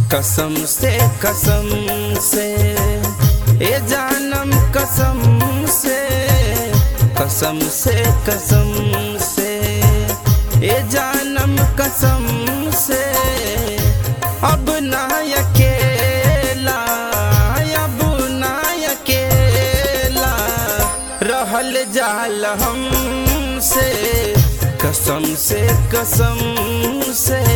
कसम से ए जानम कसम से ए जानम कसम से अब ना अकेला रहल जाल हमसे कसम से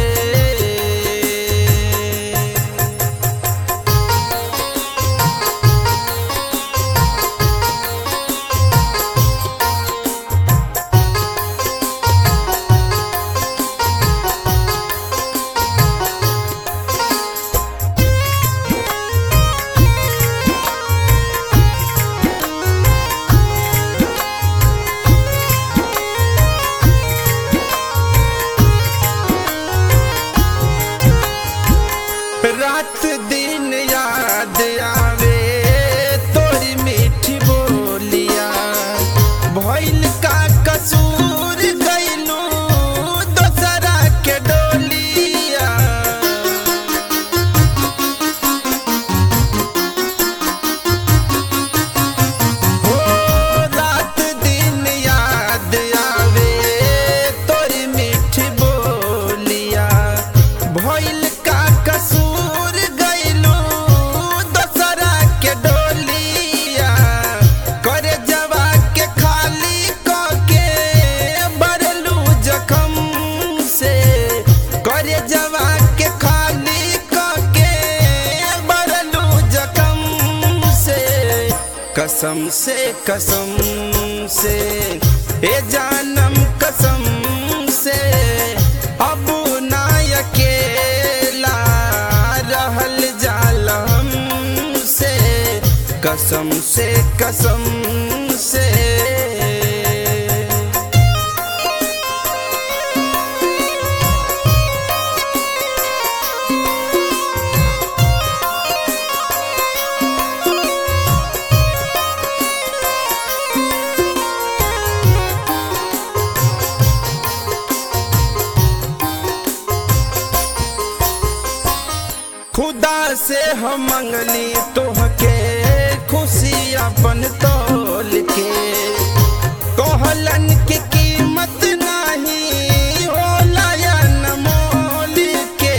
रात दिन याद आवे तोरी मीठी बोलिया भइल का कसूर गइलू दोसरा के डोलिया हो रात दिन याद आवे तोरी मीठी बोलिया भइल का कसूर कसम से ए जानम कसम से अब ना अकेला रहल जाल हमसे कसम से खुदा से हम मंगली तोहके खुशी अपन तोल के कहलन की कीमत नहीं होला या न मोल के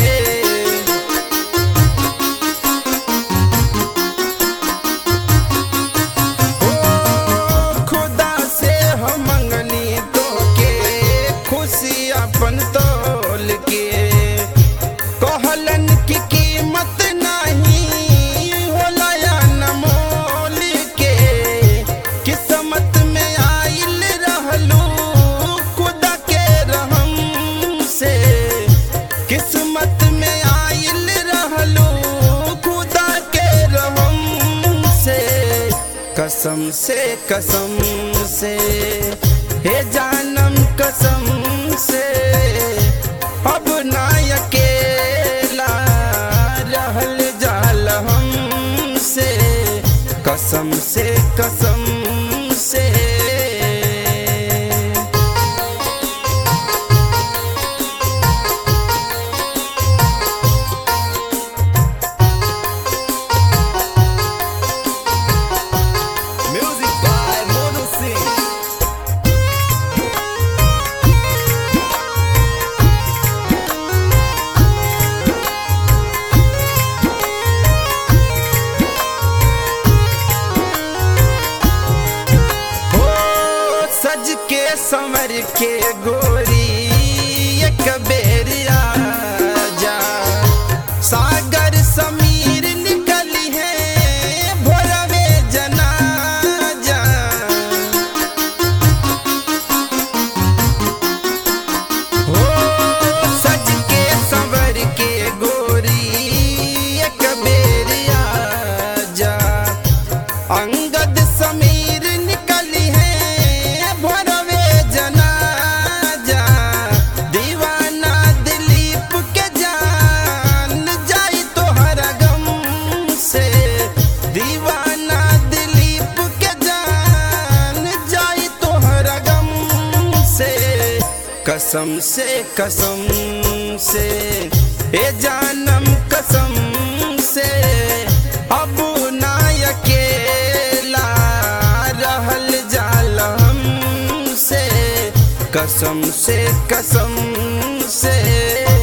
ओ खुदा से हम मंगली तोहके खुशी अपन तोल के कहलन की कीमत नहीं होला या न मोल के किस्मत में आइल रहलू खुदा के रहम से किस्मत में आइल रहलू खुदा के रहम से कसम से हे जानम कसम से अब ना अकेला रहल जाल हमसे कसम से म्यूजिक बाय मोनू सिंह। सज के संवर के गोरी एक बेर आजा सागर समीर निकली है भोरवे जनाजा हो सज के संवर के गोरी एक बेर आजा अंगद समीर निकली है कसम से ए जानम कसम कसम से